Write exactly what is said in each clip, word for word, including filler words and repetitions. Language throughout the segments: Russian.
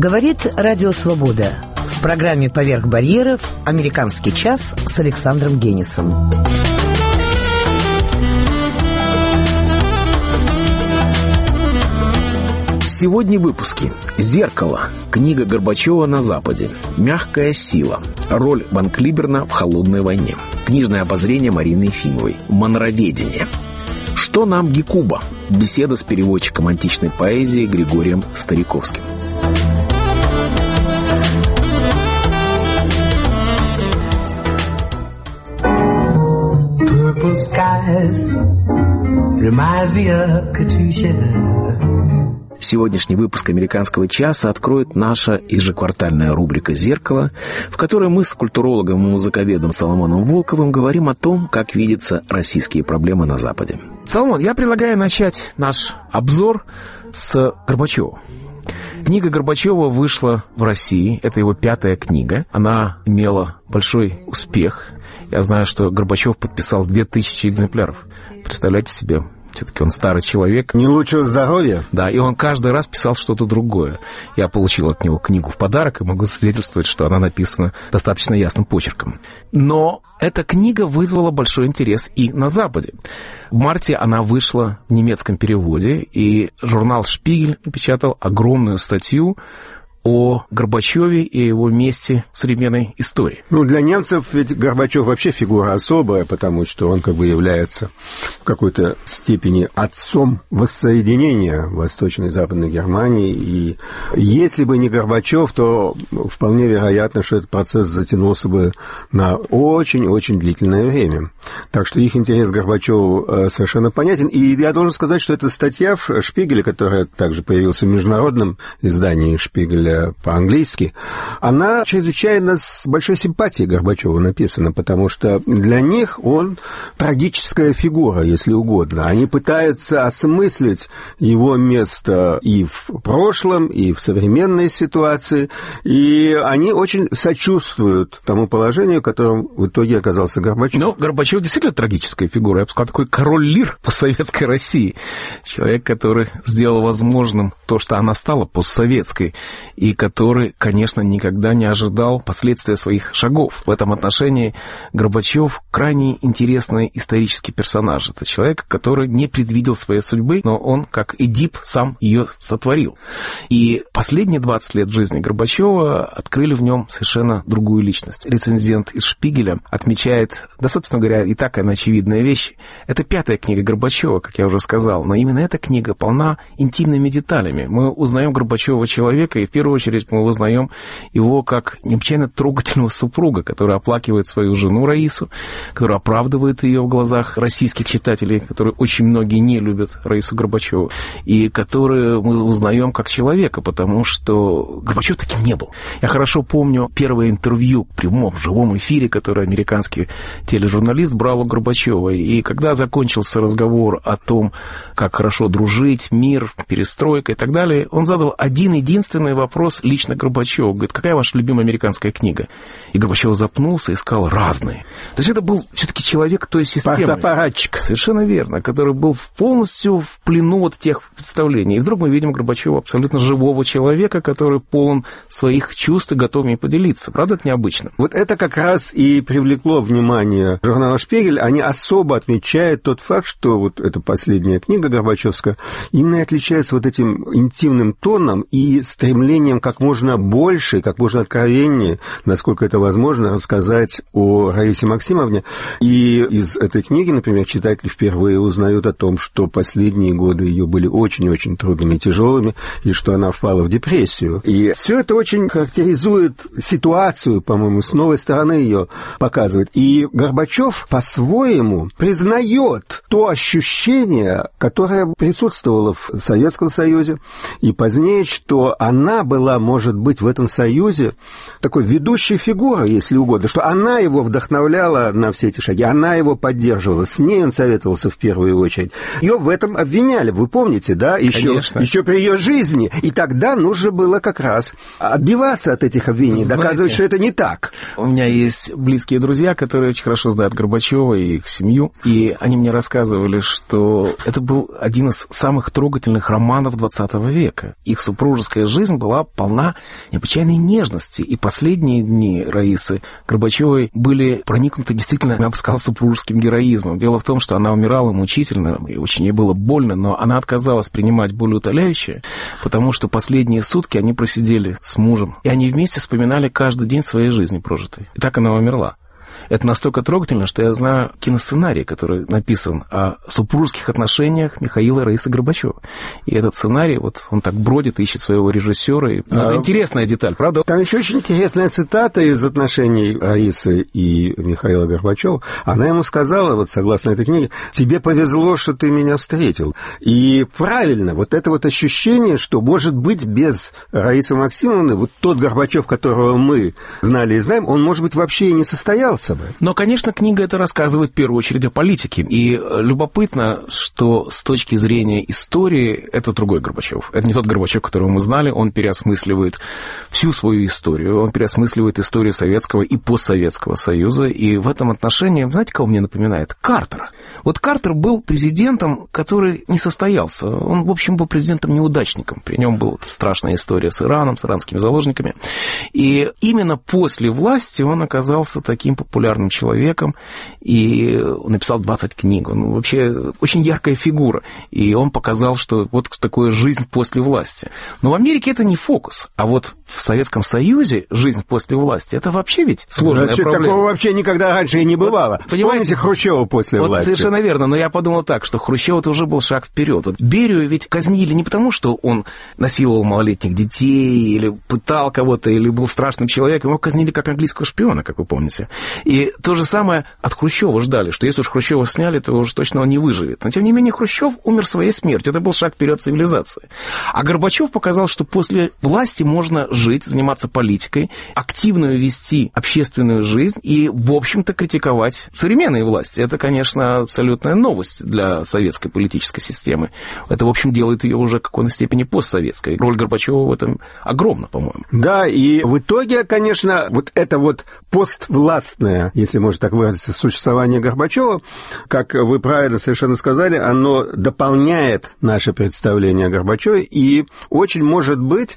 Говорит Радио Свобода. В программе «Поверх барьеров» «Американский час» с Александром Генисом. Сегодня в выпуске. «Зеркало». Книга Горбачева на Западе. «Мягкая сила». Роль Ван Клиберна в «Холодной войне». Книжное обозрение Марины Ефимовой. «Монроведение». Что нам Гекуба? Беседа с переводчиком античной поэзии Григорием Стариковским. Purple skies reminds me of Katusha. Сегодняшний выпуск «Американского часа» откроет наша ежеквартальная рубрика «Зеркало», в которой мы с культурологом и музыковедом Соломоном Волковым говорим о том, как видятся российские проблемы на Западе. Соломон, я предлагаю начать наш обзор с Горбачева. Книга Горбачева вышла в России, это его пятая книга. Она имела большой успех. Я знаю, что Горбачев подписал две тысячи экземпляров. Представляете себе? Все-таки он старый человек. Не лучшего здоровья. Да, и он каждый раз писал что-то другое. Я получил от него книгу в подарок и могу свидетельствовать, что она написана достаточно ясным почерком. Но эта книга вызвала большой интерес и на Западе. В марте она вышла в немецком переводе, и журнал «Шпигель» напечатал огромную статью о Горбачеве и его месте в современной истории. Ну, для немцев ведь Горбачев вообще фигура особая, потому что он как бы является в какой-то степени отцом воссоединения Восточной и Западной Германии. И если бы не Горбачев, то вполне вероятно, что этот процесс затянулся бы на очень-очень длительное время. Так что их интерес к Горбачеву совершенно понятен. И я должен сказать, что эта статья в «Шпигеле», которая также появилась в международном издании «Шпигеля» по-английски, она чрезвычайно с большой симпатией Горбачеву написана, потому что для них он трагическая фигура, если угодно. Они пытаются осмыслить его место и в прошлом, и в современной ситуации, и они очень сочувствуют тому положению, в котором в итоге оказался Горбачев. Ну, Горбачев действительно трагическая фигура. Я бы сказал, такой король лир постсоветской России. Человек, который сделал возможным то, что она стала постсоветской, и который, конечно, никогда не ожидал последствия своих шагов. В этом отношении Горбачев крайне интересный исторический персонаж. Это человек, который не предвидел своей судьбы, но он, как Эдип, сам ее сотворил. И последние двадцать лет жизни Горбачева открыли в нем совершенно другую личность. Рецензент из «Шпигеля» отмечает, да, собственно говоря, и так она очевидная вещь. Это пятая книга Горбачева, как я уже сказал, но именно эта книга полна интимными деталями. Мы узнаем Горбачева человека, и в первую очередь мы узнаем его как необычайно трогательного супруга, который оплакивает свою жену Раису, который оправдывает ее в глазах российских читателей, которые очень многие не любят Раису Горбачеву, и который мы узнаем как человека, потому что Горбачев таким не был. Я хорошо помню первое интервью в прямом, в живом эфире, которое американский тележурналист брал у Горбачева, и когда закончился разговор о том, как хорошо дружить, мир, перестройка и так далее, он задал один единственный вопрос лично Горбачеву. Говорит, какая ваша любимая американская книга? И Горбачев запнулся и сказал, разные. То есть это был все-таки человек той системы. Партапаратчик. Совершенно верно, который был полностью в плену вот тех представлений. И вдруг мы видим Горбачева абсолютно живого человека, который полон своих чувств и готов ими поделиться. Правда, это необычно? Вот это как раз и привлекло внимание журнала «Шпигель». Они особо отмечают тот факт, что вот эта последняя книга горбачевская именно и отличается вот этим интимным тоном и стремлением как можно больше, как можно откровеннее, насколько это возможно, рассказать о Раисе Максимовне. И из этой книги, например, читатели впервые узнают о том, что последние годы ее были очень-очень трудными и тяжелыми, и что она впала в депрессию. И все это очень характеризует ситуацию, по-моему, с новой стороны ее показывает. И Горбачев по-своему признает то ощущение, которое присутствовало в Советском Союзе, и позднее, что она была, может быть, в этом союзе такой ведущей фигурой, если угодно, что она его вдохновляла на все эти шаги, она его поддерживала, с ней он советовался в первую очередь. Ее в этом обвиняли, вы помните, да, еще, еще при ее жизни. И тогда нужно было как раз отбиваться от этих обвинений, знаете, доказывать, что это не так. У меня есть близкие друзья, которые очень хорошо знают Горбачева и их семью, и они мне рассказывали, что это был один из самых трогательных романов двадцатого века. Их супружеская жизнь была была полна необычайной нежности. И последние дни Раисы Горбачевой были проникнуты действительно, я бы сказал, супружеским героизмом. Дело в том, что она умирала мучительно, и очень ей было больно, но она отказалась принимать болеутоляющее, потому что последние сутки они просидели с мужем, и они вместе вспоминали каждый день своей жизни прожитой. И так она умерла. Это настолько трогательно, что я знаю киносценарий, который написан о супружеских отношениях Михаила и Раисы Горбачевой. И этот сценарий, вот он так бродит, ищет своего режиссера. И... Ну, а... Это интересная деталь, правда? Там еще очень интересная цитата из отношений Раисы и Михаила Горбачева. Она ему сказала, вот согласно этой книге: «Тебе повезло, что ты меня встретил». И правильно, вот это вот ощущение, что, может быть, без Раисы Максимовны вот тот Горбачев, которого мы знали и знаем, он, может быть, вообще и не состоялся бы. Но, конечно, книга эта рассказывает в первую очередь о политике. И любопытно, что с точки зрения истории это другой Горбачев. Это не тот Горбачев, которого мы знали. Он переосмысливает всю свою историю. Он переосмысливает историю Советского и постсоветского Союза. И в этом отношении, знаете, кого мне напоминает? Картера. Вот Картер был президентом, который не состоялся. Он, в общем, был президентом-неудачником. При нем была страшная история с Ираном, с иранскими заложниками. И именно после власти он оказался таким популярным человеком и написал двадцать книг. Он вообще очень яркая фигура. И он показал, что вот такое жизнь после власти. Но в Америке это не фокус. А вот в Советском Союзе жизнь после власти — это вообще ведь сложная Значит, проблема. Такого вообще никогда раньше и не бывало. Вот, понимаете, Хрущева после вот власти. Совершенно верно. Но я подумал так, что Хрущев это уже был шаг вперед. Вот Берию ведь казнили не потому, что он насиловал малолетних детей или пытал кого-то, или был страшным человеком. Его казнили как английского шпиона, как вы помните. И то же самое от Хрущева ждали, что если уж Хрущева сняли, то уж точно он не выживет. Но, тем не менее, Хрущев умер своей смертью. Это был шаг вперед цивилизации. А Горбачев показал, что после власти можно жить, заниматься политикой, активно вести общественную жизнь и, в общем-то, критиковать современные власти. Это, конечно, абсолютная новость для советской политической системы. Это, в общем, делает ее уже в какой-то степени постсоветской. Роль Горбачева в этом огромна, по-моему. Да, и в итоге, конечно, вот это вот поствластное, если можно так выразиться, существование Горбачева, как вы правильно совершенно сказали, оно дополняет наше представление о Горбачеве, и очень может быть,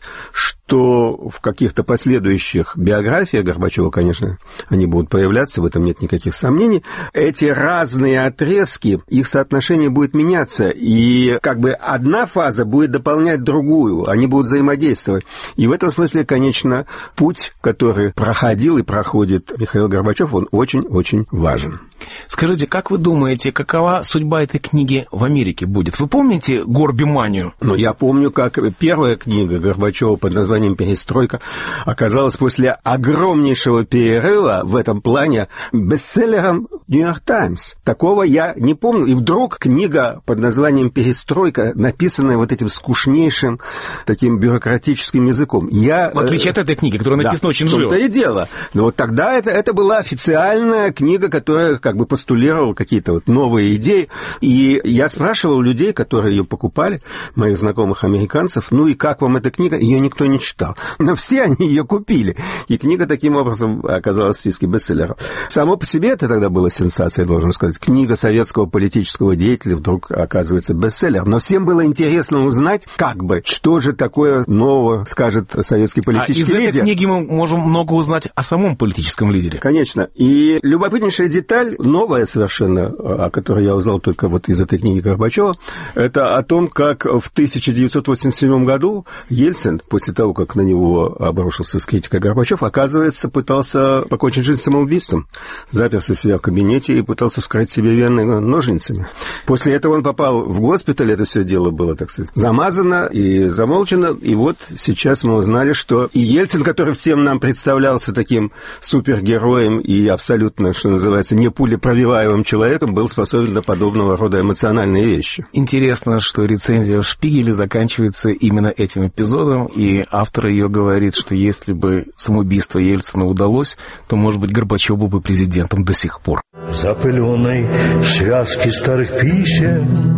что в каких-то последующих биографиях Горбачева, конечно, они будут появляться, в этом нет никаких сомнений, эти разные отрезки, их соотношение будет меняться, и как бы одна фаза будет дополнять другую, они будут взаимодействовать. И в этом смысле, конечно, путь, который проходил и проходит Михаил Горбачев, он очень-очень важен. Скажите, как вы думаете, какова судьба этой книги в Америке будет? Вы помните «Горбиманию»? Ну, я помню, как первая книга Горбачева под названием «Перестройка» оказалась после огромнейшего перерыва в этом плане бестселлером «Нью-Йорк Таймс». Такого я не помню. И вдруг книга под названием «Перестройка», написанная вот этим скучнейшим, таким бюрократическим языком. Я, в отличие от этой книги, которая написана да, очень живо. В том-то и дело. Но вот тогда это, это была официальная книга, которая как бы постулировала какие-то вот новые идеи. И я спрашивал людей, которые ее покупали, моих знакомых американцев, ну и как вам эта книга? Ее никто не читал. Но все они ее купили. И книга таким образом оказалась в списке бестселлеров. Само по себе это тогда была сенсация, должен сказать. Книга советского политического деятеля вдруг оказывается бестселлер. Но всем было интересно узнать, как бы, что же такое нового скажет советский политический а лидер. Из этой книги мы можем много узнать о самом политическом лидере. Конечно. И любопытнейшая деталь, новая совершенно, о которой я узнал только вот из этой книги Горбачева, это о том, как в тысяча девятьсот восемьдесят седьмом году Ельцин, после того, как на него обрушился с критикой Горбачев, оказывается, пытался покончить жизнь самоубийством. Заперся себя в кабинете и пытался вскрыть себе вены ножницами. После этого он попал в госпиталь, это все дело было, так сказать, замазано и замолчано, и вот сейчас мы узнали, что и Ельцин, который всем нам представлялся таким супергероем и абсолютно, что называется, не пулепробиваемым человеком, был способен на подобного рода эмоциональные вещи. Интересно, что рецензия в «Шпигеле» заканчивается именно этим эпизодом, и автор ее говорит, что если бы самоубийство Ельцина удалось, то, может быть, Горбачев был бы президентом до сих пор. В запыленной связке старых писем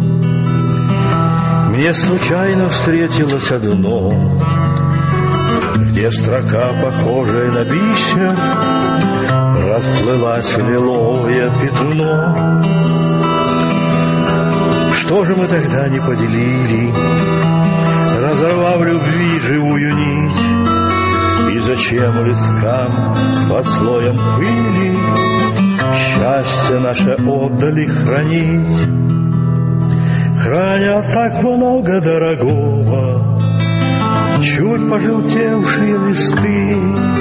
мне случайно встретилось одно, где строка, похожая на бисер, расплылась лиловое пятно. Что же мы тогда не поделили разорвав любви живую нить. И зачем листкам под слоем пыли счастье наше отдали хранить? Храня так много дорогого, чуть пожелтевшие листы.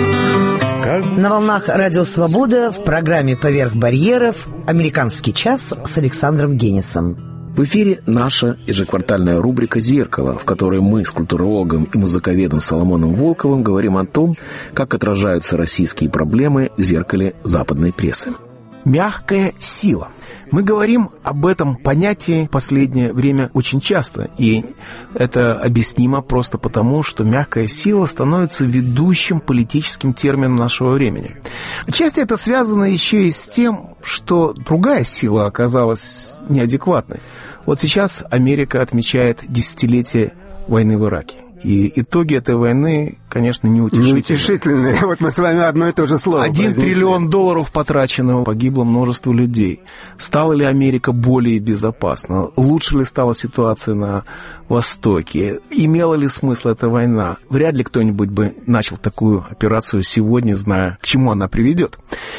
Как... На волнах Радио Свобода в программе «Поверх барьеров» «Американский час» с Александром Генисом. В эфире наша ежеквартальная рубрика «Зеркало», в которой мы с культурологом и музыковедом Соломоном Волковым говорим о том, как отражаются российские проблемы в зеркале западной прессы. Мягкая сила. Мы говорим об этом понятии в последнее время очень часто, и это объяснимо просто потому, что мягкая сила становится ведущим политическим термином нашего времени. Отчасти это связано еще и с тем, что другая сила оказалась неадекватной. Вот сейчас Америка отмечает десятилетие войны в Ираке. И итоги этой войны, конечно, неутешительные. Неутешительные. Вот мы с вами одно и то же слово Один произнесли. триллион долларов потрачено, погибло множество людей. Стала ли Америка более безопасна? Лучше ли стала ситуация на Востоке? Имела ли смысл эта война? Вряд ли кто-нибудь бы начал такую операцию сегодня, зная, к чему она приведет.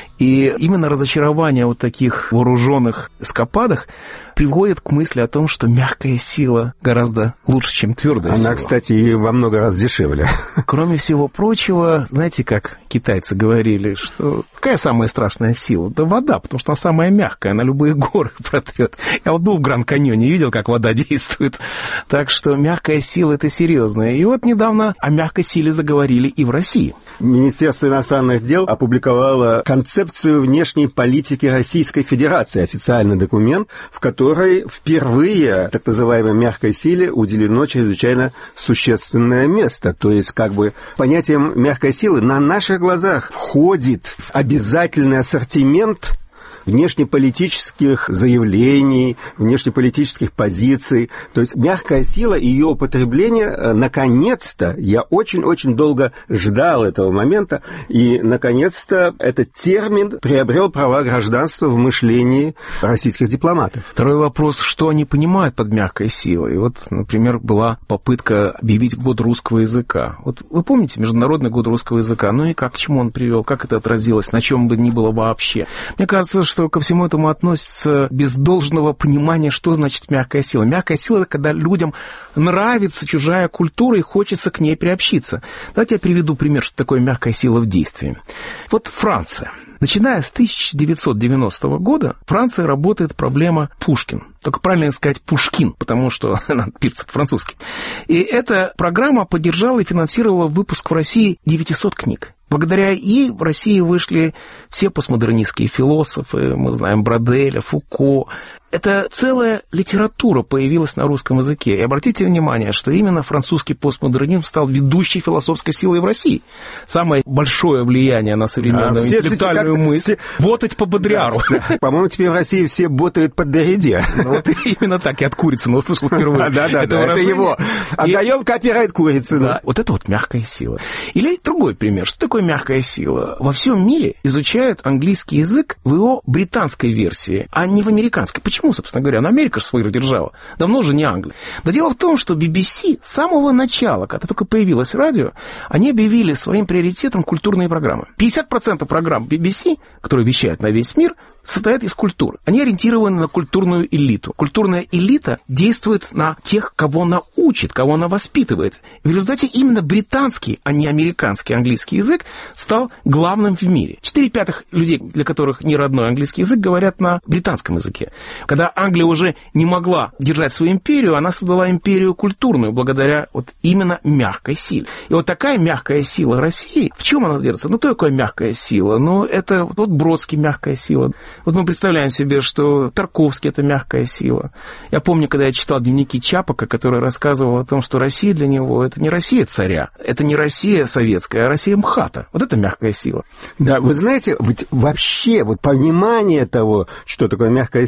И именно разочарование вот таких вооруженных эскападах приводит к мысли о том, что мягкая сила гораздо лучше, чем твердая Она, сила. Она, кстати, и во много раз дешевле. Кроме всего прочего, знаете, как китайцы говорили, что какая самая страшная сила? Да вода, потому что она самая мягкая, она любые горы протрет. Я вот был в Гранд-Каньоне, видел, как вода действует. Так что мягкая сила — это серьезная. И вот недавно о мягкой силе заговорили и в России. Министерство иностранных дел опубликовало концепцию внешней политики Российской Федерации, официальный документ, в которой впервые так называемой мягкой силе уделено чрезвычайно существенное место. То есть, как бы, понятием мягкой силы на наших глазах входит в обязательный ассортимент внешнеполитических заявлений, внешнеполитических позиций. То есть мягкая сила и ее употребление, наконец-то, я очень-очень долго ждал этого момента, и, наконец-то, этот термин приобрел права гражданства в мышлении российских дипломатов. Второй вопрос, что они понимают под мягкой силой. Вот, например, была попытка объявить год русского языка. Вот вы помните Международный год русского языка? Ну и как, к чему он привел, как это отразилось, на чем бы ни было вообще. Мне кажется, что что ко всему этому относится без должного понимания, что значит мягкая сила. Мягкая сила — это когда людям нравится чужая культура и хочется к ней приобщиться. Давайте я приведу пример, что такое мягкая сила в действии. Вот Франция. Начиная с тысяча девятьсот девяностого года в Франции работает проблема Пушкин. Только правильно сказать Пушкин, потому что она пишется по-французски. И эта программа поддержала и финансировала выпуск в России девятисот книг. Благодаря ей в России вышли все постмодернистские философы, мы знаем Броделя, Фуко. Это целая литература появилась на русском языке. И обратите внимание, что именно французский постмодернизм стал ведущей философской силой в России. Самое большое влияние на современную а, интеллектуальную мысль — ботать по Бодряру. Да. По-моему, теперь в России все ботают под Дориде. Ну, вот именно так, я от Курицына услышал впервые. Да-да-да, это его. Отдаем копирайт Курицыну. Вот это вот мягкая сила. Или другой пример. Что такое мягкая сила? Во всем мире изучают английский язык в его британской версии, а не в американской. Почему, собственно говоря? Ну, Америка же своя держава. Давно же не Англия. Но дело в том, что би би си с самого начала, когда только появилось радио, они объявили своим приоритетом культурные программы. пятьдесят процентов программ би би си, которые вещают на весь мир, состоят из культуры. Они ориентированы на культурную элиту. Культурная элита действует на тех, кого она учит, кого она воспитывает. В результате именно британский, а не американский английский язык стал главным в мире. Четыре пятых людей, для которых не родной английский язык, говорят на британском языке. Когда Англия уже не могла держать свою империю, она создала империю культурную, благодаря вот именно мягкой силе. И вот такая мягкая сила России, в чем она держится? Ну, кто такая мягкая сила? Ну, это вот Бродский — мягкая сила. Вот мы представляем себе, что Тарковский — это мягкая сила. Я помню, когда я читал дневники Чапака, который рассказывал о том, что Россия для него — это не Россия царя, это не Россия советская, а Россия МХАТа. Вот это мягкая сила. Да, вы знаете, ведь вообще вот понимание того, что такое мягкая сила,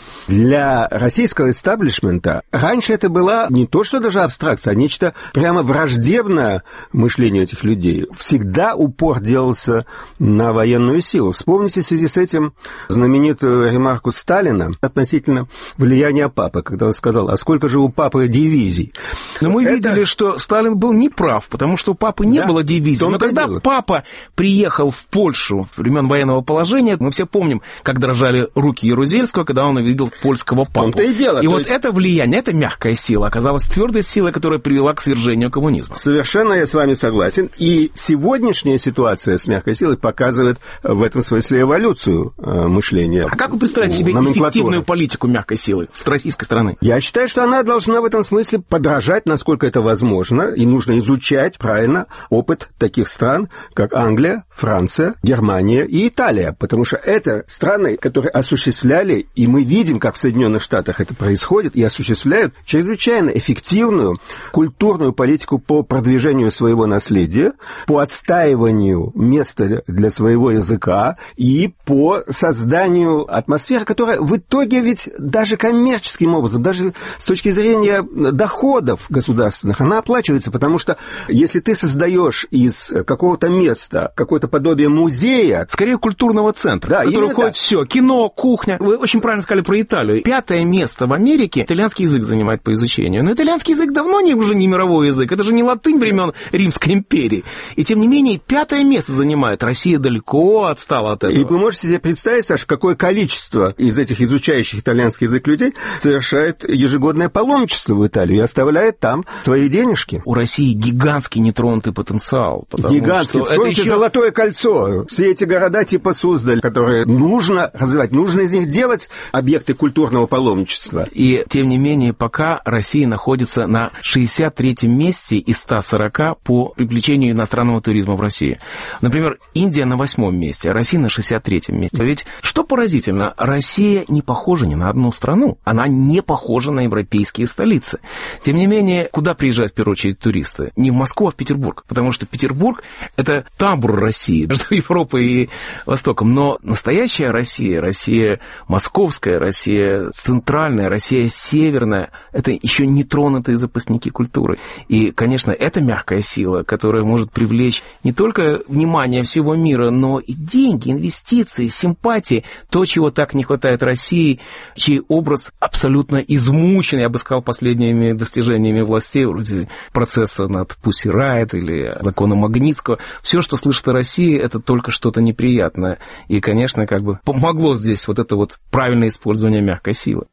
для российского истеблишмента раньше это была не то, что даже абстракция, а нечто прямо враждебное мышлению этих людей. Всегда упор делался на военную силу. Вспомните в связи с этим знаменитую ремарку Сталина относительно влияния папы, когда он сказал, а сколько же у папы дивизий? Но мы это... видели, что Сталин был неправ, потому что у папы не да, было дивизий. Но когда дело. папа приехал в Польшу в времен военного положения, мы все помним, как дрожали руки Ярузельского, когда он увидел польского папу. И, дело, и вот есть... это влияние, это мягкая сила, оказалась твердой силой, которая привела к свержению коммунизма. Совершенно я с вами согласен. И сегодняшняя ситуация с мягкой силой показывает в этом смысле эволюцию э, мышления. А как вы представляете себе эффективную политику мягкой силы с российской стороны? Я считаю, что она должна в этом смысле подражать, насколько это возможно, и нужно изучать правильно опыт таких стран, как Англия, Франция, Германия и Италия, потому что это страны, которые осуществляли, и мы видим, как в Соединенных Штатах это происходит, и осуществляют чрезвычайно эффективную культурную политику по продвижению своего наследия, по отстаиванию места для своего языка и по созданию атмосферы, которая в итоге ведь даже коммерческим образом, даже с точки зрения доходов государственных, она оплачивается, потому что если ты создаешь из какого-то места какое-то подобие музея... Скорее, культурного центра, да, в который входит так. все, кино, кухня. Вы очень правильно сказали про Италию. Пятое место в Америке итальянский язык занимает по изучению. Но итальянский язык давно не, уже не мировой язык, это же не латынь времен Римской империи. И тем не менее, пятое место занимает. Россия далеко отстала от этого. И вы можете себе представить, Саша, какое количество из этих изучающих итальянский язык людей совершает ежегодное паломничество в Италию и оставляет там свои денежки. У России гигантский нетронутый потенциал. Гигантский. Вспомните еще... Золотое кольцо. Все эти города типа Суздаль, которые нужно развивать, нужно из них делать объекты культурного паломничества. И, тем не менее, пока Россия находится на шестьдесят третьем месте из ста сорока по привлечению иностранного туризма в России. Например, Индия на восьмом месте, а Россия на шестьдесят третьем месте. Ведь, что поразительно, Россия не похожа ни на одну страну. Она не похожа на европейские столицы. Тем не менее, куда приезжают в первую очередь туристы? Не в Москву, а в Петербург. Потому что Петербург – это табор России между Европой и Востоком. Но настоящая Россия, Россия московская, Россия центральная, Россия северная – это еще не тронутые запасники культуры. И, конечно, это мягкая сила, которая может привлечь не только внимание всего мира, но и деньги, инвестиции, симпатии, то, чего так не хватает России, чей образ абсолютно измучен, я бы сказал, последними достижениями властей, вроде процесса над Pussy Riot или закона Магнитского. Все, что слышит о России, это только что-то неприятное. И, конечно, как бы помогло здесь вот это вот правильное использование мягкой силы.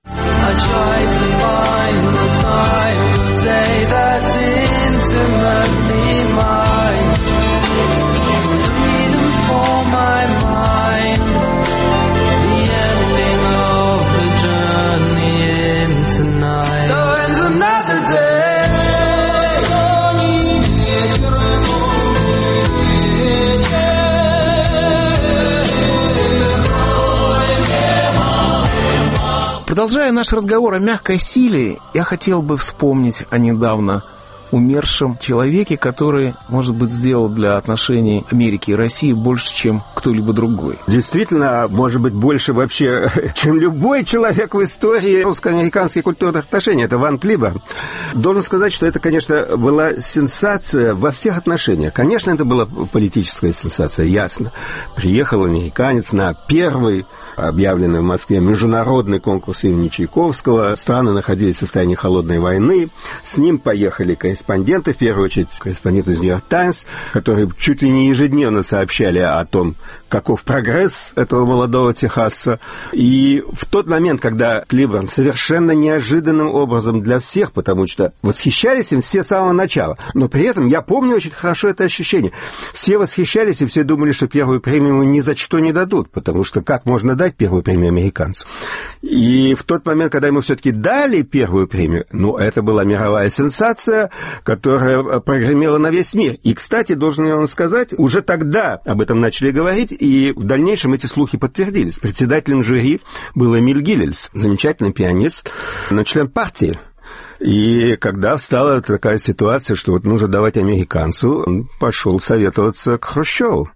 Продолжая наш разговор о мягкой силе, я хотел бы вспомнить о недавно умершем человеке, который, может быть, сделал для отношений Америки и России больше, чем кто-либо другой. Действительно, может быть, больше вообще, чем любой человек в истории русско-американских культурных отношений. Это Ван Клиборн. Должен сказать, что это, конечно, была сенсация во всех отношениях. Конечно, это была политическая сенсация, ясно. Приехал американец на первый объявленный в Москве международный конкурс имени Чайковского. Страны находились в состоянии холодной войны. С ним поехали корреспонденты, в первую очередь корреспонденты из «Нью-Йорк Таймс», которые чуть ли не ежедневно сообщали о том, каков прогресс этого молодого техасца. И в тот момент, когда Клиборн совершенно неожиданным образом для всех, потому что восхищались им все с самого начала, но при этом я помню очень хорошо это ощущение. Все восхищались, и все думали, что первую премию ему ни за что не дадут, потому что как можно дать первую премию американцу? И в тот момент, когда ему все-таки дали первую премию, ну, это была мировая сенсация, которая прогремела на весь мир. И, кстати, должен я вам сказать, уже тогда об этом начали говорить, и в дальнейшем эти слухи подтвердились. Председателем жюри был Эмиль Гиллельс, замечательный пианист, но член партии И когда встала такая ситуация, что вот нужно давать американцу, он пошел советоваться к Хрущеву.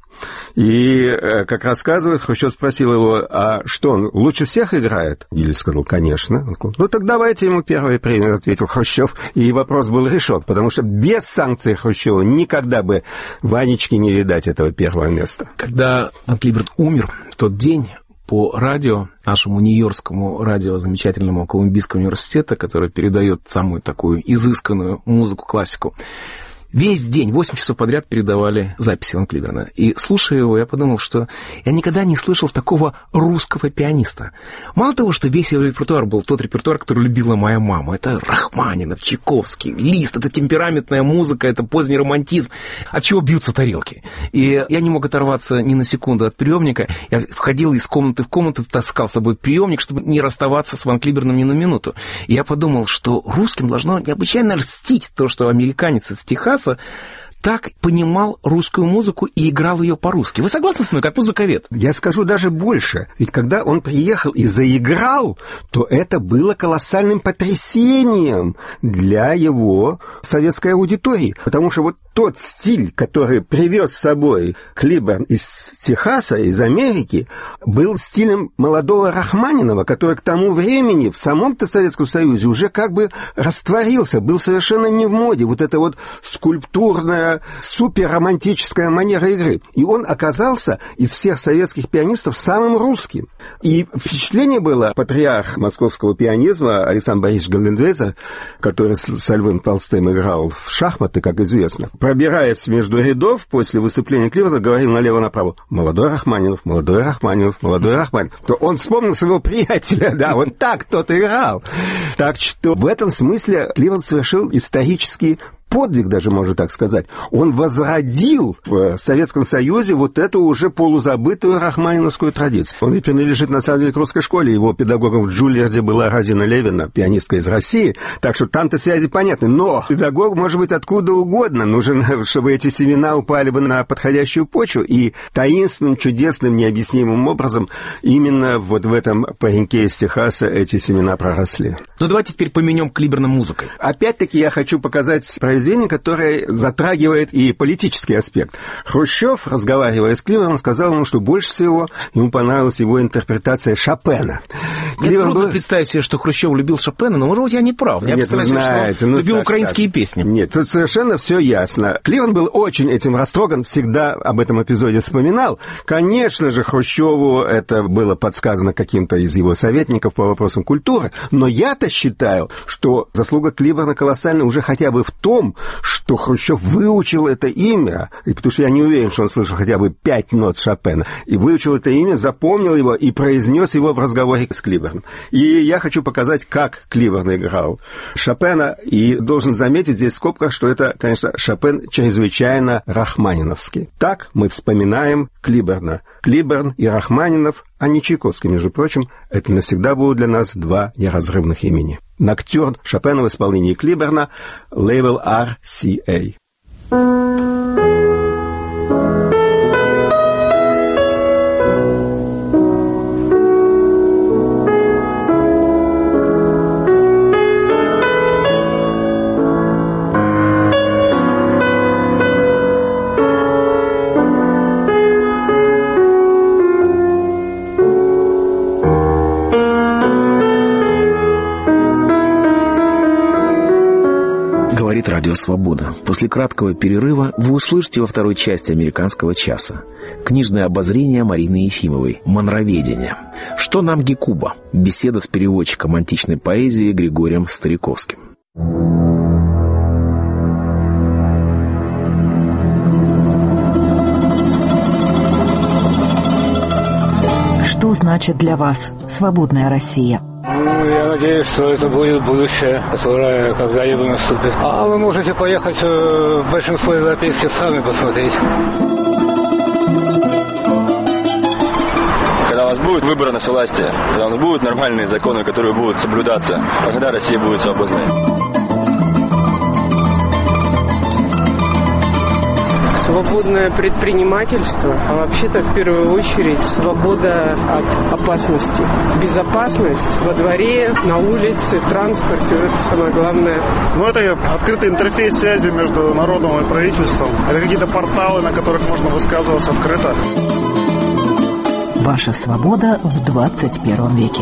И, как рассказывает, Хрущев спросил его, а что, он лучше всех играет? Гиллис сказал, конечно. Он сказал, ну так давайте ему первую премию, ответил Хрущев. И вопрос был решен, потому что без санкций Хрущева никогда бы Ванечке не видать этого первого места. Когда Клиберн умер, в тот день по радио, нашему нью-йоркскому радио замечательному Колумбийского университета, которое передает самую такую изысканную музыку, классику, весь день, восемь часов подряд передавали записи Ван Клиберна. И, слушая его, я подумал, что я никогда не слышал такого русского пианиста. Мало того, что весь его репертуар был тот репертуар, который любила моя мама. Это Рахманинов, Чайковский, Лист, это темпераментная музыка, это поздний романтизм, от чего бьются тарелки. И я не мог оторваться ни на секунду от приемника. Я входил из комнаты в комнату, таскал с собой приемник, чтобы не расставаться с Ван Клиберном ни на минуту. И я подумал, что русским должно необычайно льстить то, что американец из Техаса так понимал русскую музыку и играл ее по-русски. Вы согласны со мной, как музыковед? Я скажу даже больше. Ведь когда он приехал и заиграл, то это было колоссальным потрясением для его советской аудитории. Потому что вот тот стиль, который привез с собой Клиберн из Техаса, из Америки, был стилем молодого Рахманинова, который к тому времени в самом-то Советском Союзе уже как бы растворился, был совершенно не в моде. Вот это вот скульптурная, суперромантическая манера игры. И он оказался из всех советских пианистов самым русским. И впечатление было, патриарх московского пианизма Александр Борисович Голлендвейзер, который с Львом Толстым играл в шахматы, как известно, пробираясь между рядов после выступления Клиберна, говорил налево-направо: молодой Рахманинов, молодой Рахманинов, молодой Рахманинов. То он вспомнил своего приятеля, да, вот так тот играл. Так что в этом смысле Клиберн совершил исторический подвиг, даже можно так сказать. Он возродил в Советском Союзе вот эту уже полузабытую рахманиновскую традицию. Он ведь принадлежит, на самом деле, к русской школе. Его педагогом в Джульярде была Разина Левина, пианистка из России. Так что там-то связи понятны. Но педагог может быть откуда угодно. Нужно, чтобы эти семена упали бы на подходящую почву. И таинственным, чудесным, необъяснимым образом именно вот в этом пареньке из Техаса эти семена проросли. Ну, давайте теперь поменем Клиберна музыкой. Опять-таки я хочу показать произведение, которое затрагивает и политический аспект. Хрущев, разговаривая с Клиберном, сказал ему, что больше всего ему понравилась его интерпретация Шопена. Мне Клиберн трудно был... представить себе, что Хрущев любил Шопена, но, может быть, я не прав. Я Нет, вы знаете, что он ну, любил Саша, украинские песни. Нет, тут совершенно все ясно. Клиберн был очень этим растроган, всегда об этом эпизоде вспоминал. Конечно же, Хрущеву это было подсказано каким-то из его советников по вопросам культуры, но я-то считаю, что заслуга Клиберна колоссальна уже хотя бы в том, что Хрущев выучил это имя, и потому что я не уверен, что он слышал хотя бы пять нот Шопена, и выучил это имя, запомнил его и произнес его в разговоре с Клиберном. И я хочу показать, как Клиберн играл Шопена, и должен заметить здесь в скобках, что это, конечно, Шопен чрезвычайно рахманиновский. Так мы вспоминаем Клиберна. Клиберн и Рахманинов, а не Чайковский, между прочим, это навсегда будут для нас два неразрывных имени. Ноктюрн Шопена в исполнении Клиберна, лейбл ар си эй. Радио «Свобода». После краткого перерыва вы услышите во второй части «Американского часа» книжное обозрение Марины Ефимовой «Монроведение». Что нам Гекуба? Беседа с переводчиком античной поэзии Григорием Стариковским. Что значит для вас свободная Россия? Ну, я надеюсь, что это будет будущее, которое когда-либо наступит. А вы можете поехать в большинство европейских стран и посмотреть. Когда у вас будет выборность власти, когда у нас будут нормальные законы, которые будут соблюдаться, тогда Россия будет свободной. свободное предпринимательство, а вообще-то в первую очередь свобода от опасности. Безопасность во дворе, на улице, в транспорте, это самое главное. Ну, это открытый интерфейс связи между народом и правительством. Это какие-то порталы, на которых можно высказываться открыто. Ваша свобода в двадцать первом веке.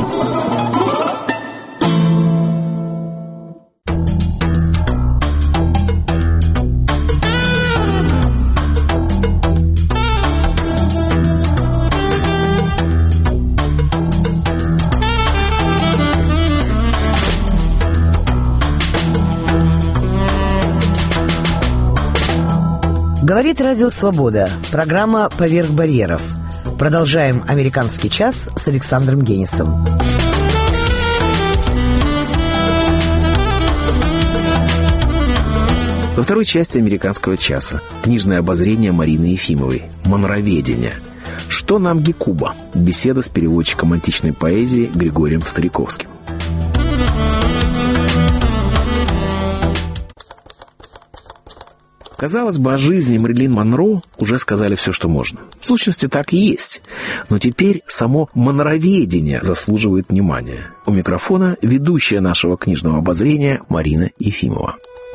Говорит Радио Свобода. Программа «Поверх барьеров». Продолжаем «Американский час» с Александром Генисом. Во второй части «Американского часа» книжное обозрение Марины Ефимовой «Монроведение». Что нам Гекуба? Беседа с переводчиком античной поэзии Григорием Стариковским. Казалось бы, о жизни Мэрилин Монро уже сказали все, что можно. В сущности, так и есть. Но теперь само монроведение заслуживает внимания. У микрофона ведущая нашего книжного обозрения Марина Ефимова.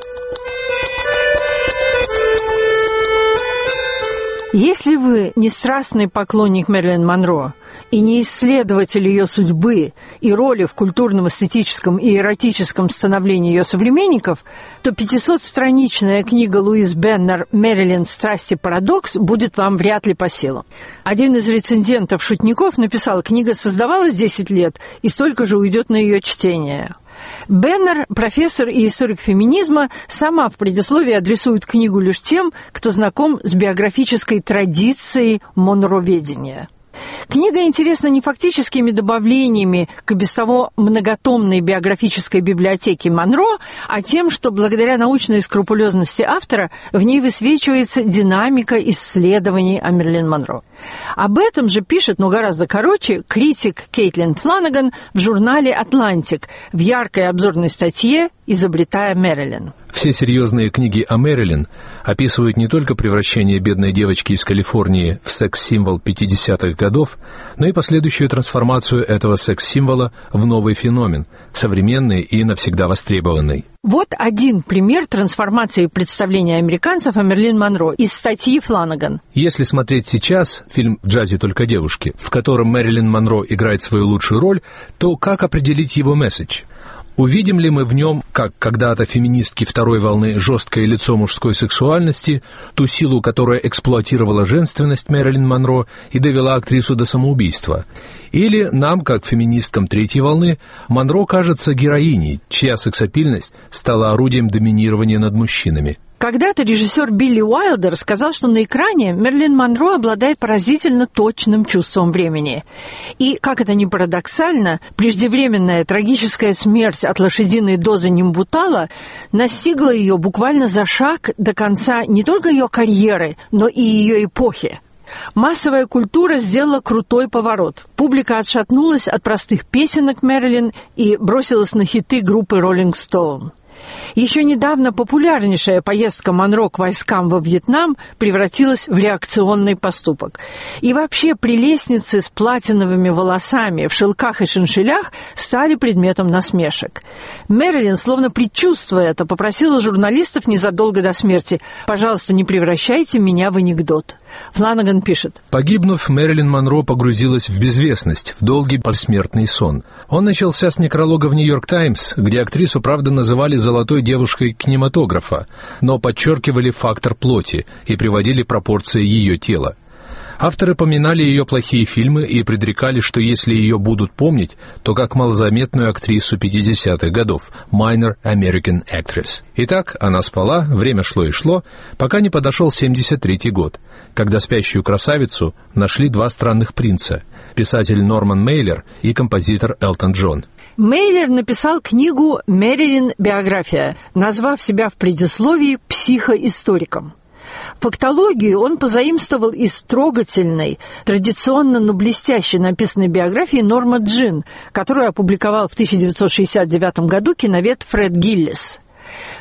Если вы не страстный поклонник Мэрилин Монро и не исследователь ее судьбы и роли в культурном, эстетическом и эротическом становлении ее современников, то пятисотстраничная книга Луиз Беннер «Мэрилин. Страсть и парадокс» будет вам вряд ли по силам. Один из рецензентов-шутников написал: «Книга создавалась десять лет, и столько же уйдет на ее чтение». Беннер, профессор и историк феминизма, сама в предисловии адресует книгу лишь тем, кто знаком с биографической традицией монроведения. Книга интересна не фактическими добавлениями к и без того многотомной биографической библиотеке Монро, а тем, что благодаря научной скрупулезности автора в ней высвечивается динамика исследований о Мэрилин Монро. Об этом же пишет, но гораздо короче, критик Кейтлин Фланаган в журнале «Атлантик» в яркой обзорной статье «Изобретая Мэрилин». Все серьезные книги о Мэрилин описывают не только превращение бедной девочки из Калифорнии в секс-символ пятидесятых годов, но и последующую трансформацию этого секс-символа в новый феномен, современный и навсегда востребованный. Вот один пример трансформации представления американцев о Мэрилин Монро из статьи Фланаган. Если смотреть сейчас фильм «В джазе только девушки», в котором Мэрилин Монро играет свою лучшую роль, то как определить его месседж? Увидим ли мы в нем, как когда-то феминистки второй волны, жесткое лицо мужской сексуальности, ту силу, которая эксплуатировала женственность Мэрилин Монро и довела актрису до самоубийства? Или нам, как феминисткам третьей волны, Монро кажется героиней, чья сексапильность стала орудием доминирования над мужчинами? Когда-то режиссер Билли Уайлдер сказал, что на экране Мэрилин Монро обладает поразительно точным чувством времени. И, как это ни парадоксально, преждевременная трагическая смерть от лошадиной дозы нимбутала настигла ее буквально за шаг до конца не только ее карьеры, но и ее эпохи. Массовая культура сделала крутой поворот. Публика отшатнулась от простых песенок Мэрилин и бросилась на хиты группы Rolling Stone. Еще недавно популярнейшая поездка Монро к войскам во Вьетнам превратилась в реакционный поступок. И вообще прелестницы с платиновыми волосами в шелках и шиншиллях стали предметом насмешек. Мэрилин, словно предчувствуя это, попросила журналистов незадолго до смерти: «Пожалуйста, не превращайте меня в анекдот». Фланаган пишет: Погибнув, Мэрилин Монро погрузилась в безвестность, в долгий посмертный сон. Он начался с некролога в «Нью-Йорк Таймс», где актрису, правда, называли «золотой девушкой кинематографа», но подчеркивали фактор плоти и приводили пропорции ее тела. Авторы поминали ее плохие фильмы и предрекали, что если ее будут помнить, то как малозаметную актрису пятидесятых годов, minor American actress. Итак, она спала, время шло и шло, пока не подошел семьдесят третий год, когда спящую красавицу нашли два странных принца, писатель Норман Мейлер и композитор Элтон Джон. Мейлер написал книгу «Мэрилин. Биография», назвав себя в предисловии психоисториком. Фактологию он позаимствовал из трогательной, традиционно, но блестяще написанной биографии Норма Джин, которую опубликовал в тысяча девятьсот шестьдесят девятом году киновед Фред Гиллис.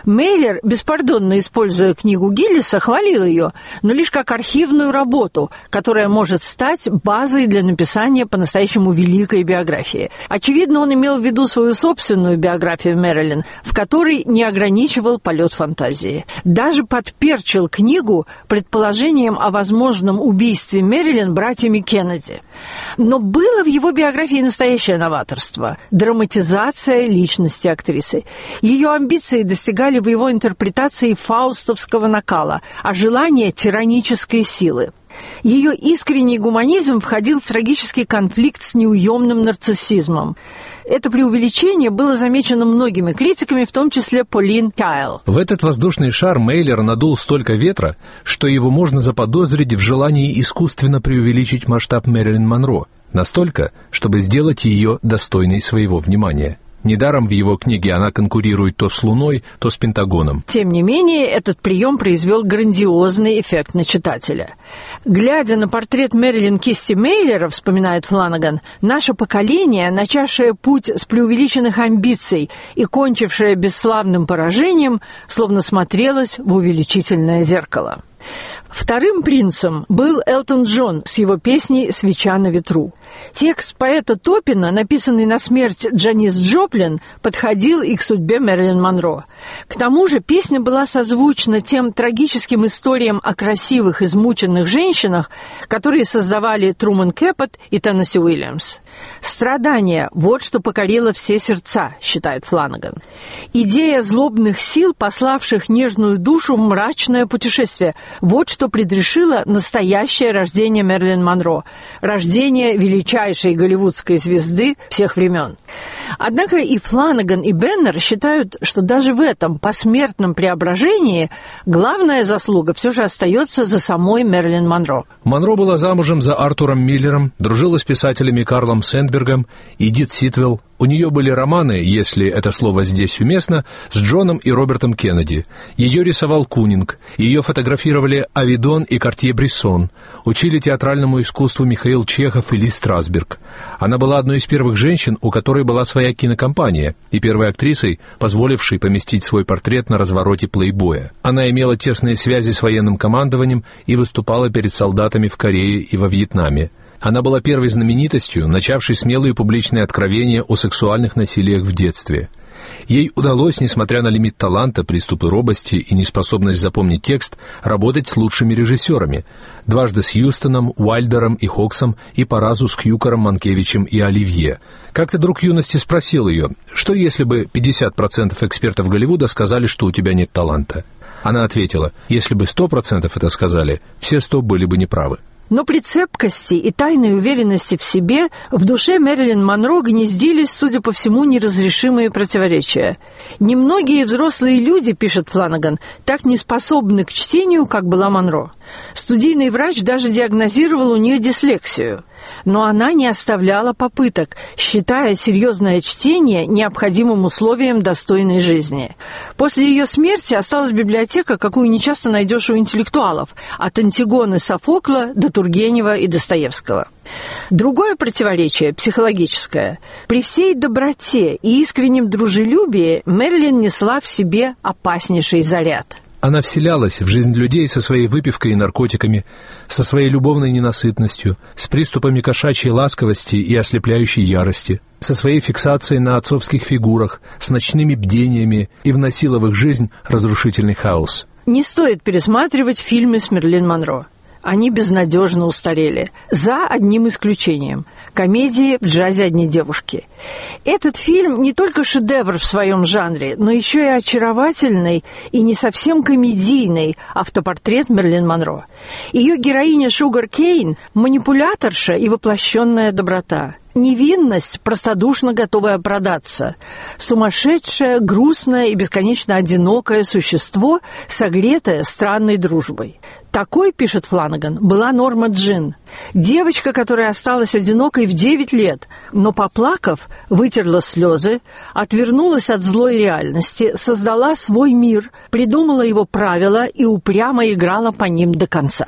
Мейлер, беспардонно используя книгу Гиллиса, хвалил ее, но лишь как архивную работу, которая может стать базой для написания по-настоящему великой биографии. Очевидно, он имел в виду свою собственную биографию Мэрилин, в которой не ограничивал полет фантазии. Даже подперчил книгу предположением о возможном убийстве Мэрилин братьями Кеннеди. Но было в его биографии настоящее новаторство – драматизация личности актрисы. Ее амбиции достигали в его интерпретации фаустовского накала, а желания – тиранической силы. Ее искренний гуманизм входил в трагический конфликт с неуемным нарциссизмом. Это преувеличение было замечено многими критиками, в том числе Полин Кайл. В этот воздушный шар Мейлер надул столько ветра, что его можно заподозрить в желании искусственно преувеличить масштаб Мэрилин Монро, настолько, чтобы сделать ее достойной своего внимания. Недаром в его книге она конкурирует то с Луной, то с Пентагоном. Тем не менее, этот прием произвел грандиозный эффект на читателя. Глядя на портрет Мэрилин кисти Мейлера, вспоминает Фланаган, наше поколение, начавшее путь с преувеличенных амбиций и кончившее бесславным поражением, словно смотрелось в увеличительное зеркало. Вторым принцем был Элтон Джон с его песней «Свеча на ветру». Текст поэта Топина, написанный на смерть Джанис Джоплин, подходил и к судьбе Мэрилин Монро. К тому же песня была созвучна тем трагическим историям о красивых, измученных женщинах, которые создавали Труман Кэпот и Теннесси Уильямс. «Страдание – вот что покорило все сердца», считает Фланаган. Идея злобных сил, пославших нежную душу в мрачное путешествие – вот что предрешило настоящее рождение Мэрилин Монро, рождение величайшей голливудской звезды всех времен. Однако и Фланаган, и Беннер считают, что даже в этом посмертном преображении главная заслуга все же остается за самой Мэрилин Монро. Монро была замужем за Артуром Миллером, дружила с писателями Карлом Сэндбергом, Эдит Ситвелл. У нее были романы, если это слово здесь уместно, с Джоном и Робертом Кеннеди. Ее рисовал Кунинг, ее фотографировали Авидон и Картье-Брессон, учили театральному искусству Михаил Чехов и Ли Страсберг. Она была одной из первых женщин, у которой была своя кинокомпания, и первой актрисой, позволившей поместить свой портрет на развороте Плейбоя. Она имела тесные связи с военным командованием и выступала перед солдатами в Корее и во Вьетнаме. Она была первой знаменитостью, начавшей смелые публичные откровения о сексуальных насилиях в детстве. Ей удалось, несмотря на лимит таланта, приступы робости и неспособность запомнить текст, работать с лучшими режиссерами. Дважды с Хьюстоном, Уайльдером и Хоксом, и по разу с Кьюкером, Манкевичем и Оливье. Как-то друг юности спросил ее, что если бы пятьдесят процентов экспертов Голливуда сказали, что у тебя нет таланта? Она ответила, если бы сто процентов это сказали, все сто были бы неправы. Но при цепкости и тайной уверенности в себе в душе Мэрилин Монро гнездились, судя по всему, неразрешимые противоречия. Немногие взрослые люди, пишет Фланаган, так не способны к чтению, как была Монро. Студийный врач даже диагнозировал у нее дислексию. Но она не оставляла попыток, считая серьезное чтение необходимым условием достойной жизни. После ее смерти осталась библиотека, какую нечасто найдешь у интеллектуалов, от Антигоны Софокла до Тургенева и Достоевского. Другое противоречие, психологическое. При всей доброте и искреннем дружелюбии Мэрилин несла в себе опаснейший заряд. Она вселялась в жизнь людей со своей выпивкой и наркотиками, со своей любовной ненасытностью, с приступами кошачьей ласковости и ослепляющей ярости, со своей фиксацией на отцовских фигурах, с ночными бдениями и вносила в их жизнь разрушительный хаос. Не стоит пересматривать фильмы с Мэрилин Монро. Они безнадежно устарели, за одним исключением – комедии «В джазе одни девушки». Этот фильм не только шедевр в своем жанре, но еще и очаровательный и не совсем комедийный автопортрет Мэрилин Монро. Ее героиня Шугар Кейн – манипуляторша и воплощенная доброта. Невинность, простодушно готовая продаться. Сумасшедшее, грустное и бесконечно одинокое существо, согретое странной дружбой. Такой, пишет Фланаган, была Норма Джин. Девочка, которая осталась одинокой в девять лет, но, поплакав, вытерла слезы, отвернулась от злой реальности, создала свой мир, придумала его правила и упрямо играла по ним до конца.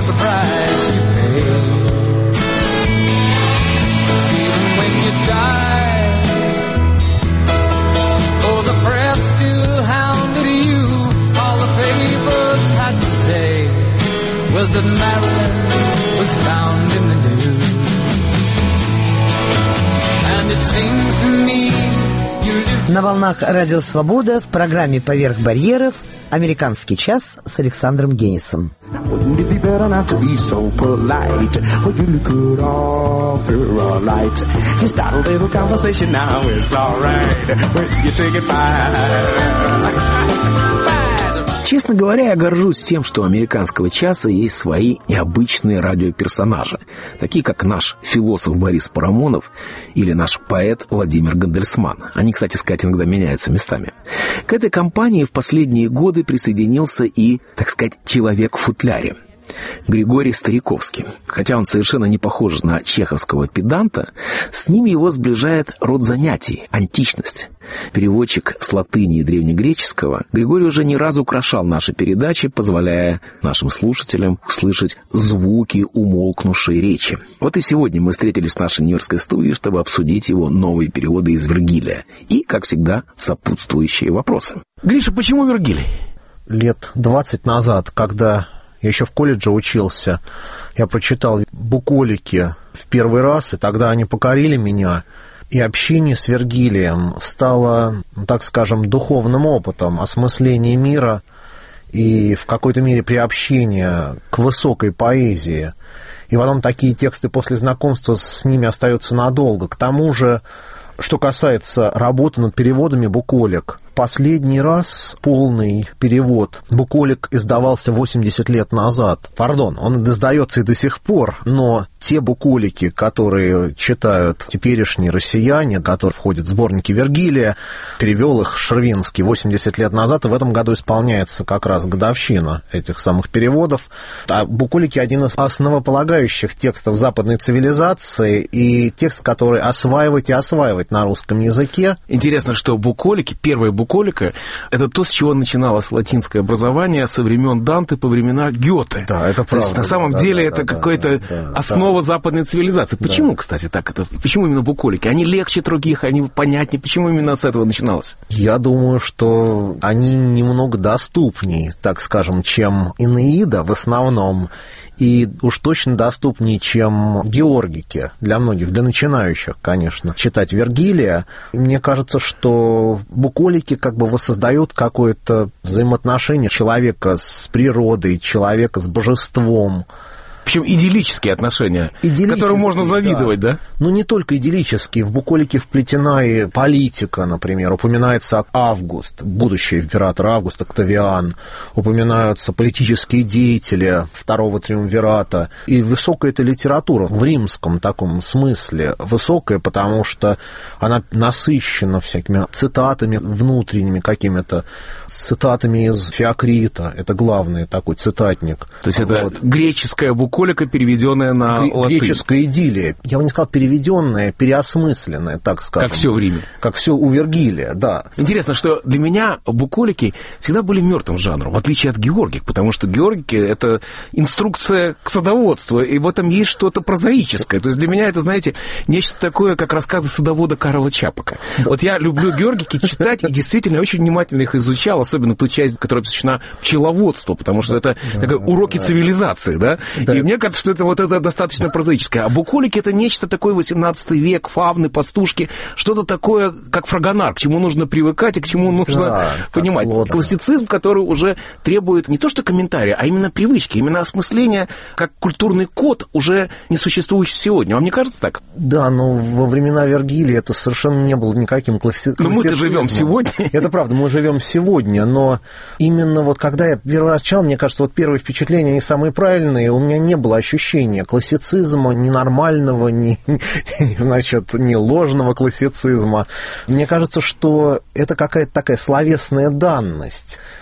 the price you pay. Even when you die, oh, the press still hounded you. All the papers had to say was that Marilyn was found in the news. And it seems to me you live... На волнах Радио Свобода в программе «Поверх барьеров» «Американский час» с Александром Генисом. Wouldn't it be better not to be so polite? Well, you could offer a light. Just start a little conversation now, it's alright. When you take it by. Честно говоря, я горжусь тем, что у «Американского часа» есть свои необычные радиоперсонажи, такие как наш философ Борис Парамонов или наш поэт Владимир Гандельсман. Они, кстати сказать, иногда меняются местами. К этой компании в последние годы присоединился и, так сказать, человек в футляре. Григорий Стариковский. Хотя он совершенно не похож на чеховского педанта, с ним его сближает род занятий, античность. Переводчик с латыни и древнегреческого, Григорий уже не раз украшал наши передачи, позволяя нашим слушателям услышать звуки умолкнувшей речи. Вот и сегодня мы встретились в нашей нью-йоркской студии, чтобы обсудить его новые переводы из Вергилия и, как всегда, сопутствующие вопросы. Гриша, почему Вергилий? Лет двадцать назад, когда я еще в колледже учился, я прочитал «Буколики» в первый раз, и тогда они покорили меня. И общение с Вергилием стало, так скажем, духовным опытом осмысления мира и в какой-то мере приобщения к высокой поэзии. И потом такие тексты после знакомства с ними остаются надолго. К тому же, что касается работы над переводами «Буколик», последний раз полный перевод «Буколик» издавался восемьдесят лет назад. Пардон, он издается и до сих пор, но те буколики, которые читают теперешние россияне, которые входят в сборники Вергилия, перевел их Шервинский восемьдесят лет назад, и в этом году исполняется как раз годовщина этих самых переводов. А буколики — один из основополагающих текстов западной цивилизации и текст, который осваивать и осваивать на русском языке. Интересно, что буколики, первые буколика, это то, с чего начиналось латинское образование со времен Данте по времена Гёте. Да, это правда. То есть, на самом да, деле, да, это да, какая-то да, да, основа да. западной цивилизации. Почему, да. кстати, так это? Почему именно буколики? Они легче других, они понятнее. Почему именно с этого начиналось? Я думаю, что они немного доступнее, так скажем, чем Энеида в основном. И уж точно доступнее, чем Георгики для многих, для начинающих, конечно, читать Вергилия. Мне кажется, что буколики как бы воссоздают какое-то взаимоотношение человека с природой, человека с божеством. Причем идиллические отношения, которым можно завидовать, да. да? Ну, не только идиллические. В буколике вплетена и политика, например. Упоминается Август, будущий император Август, Октавиан. Упоминаются политические деятели второго триумвирата. И высокая эта литература в римском таком смысле. Высокая, потому что она насыщена всякими цитатами внутренними какими-то, цитатами из Феокрита. Это главный такой цитатник. То есть вот. Это греческая буколика, Буколика, переведенная на Гре- латынь. Греческая идиллия. Я бы не сказал переведенная, переосмысленная, так скажем. Как все в Риме. Как все у Вергилия, да. Интересно, что для меня буколики всегда были мертвым жанром, в отличие от георгик, потому что георгики — это инструкция к садоводству, и в этом есть что-то прозаическое. То есть для меня это, знаете, нечто такое, как рассказы садовода Карла Чапака. Вот я люблю георгики читать, и действительно очень внимательно их изучал, особенно ту часть, которая посвящена пчеловодству, потому что это такие уроки цивилизации, да? И мне кажется, что это вот это достаточно прозаическое. А буколики — это нечто такое восемнадцатый век, фавны, пастушки, что-то такое, как фрагонар, к чему нужно привыкать и к чему нужно да, понимать. Классицизм, который уже требует не то что комментария, а именно привычки, именно осмысления, как культурный код, уже не существующий сегодня. Вам не кажется так? Да, но во времена Вергилия это совершенно не было никаким классицизмом. Но мы-то живем сегодня. Это правда, мы живем сегодня, но именно вот когда я первый раз читал, мне кажется, вот первые впечатления, они самые правильные. У меня не было ощущения классицизма, ни нормального, ни, значит, ни ложного классицизма. Мне кажется, что это какая-то такая словесная данность,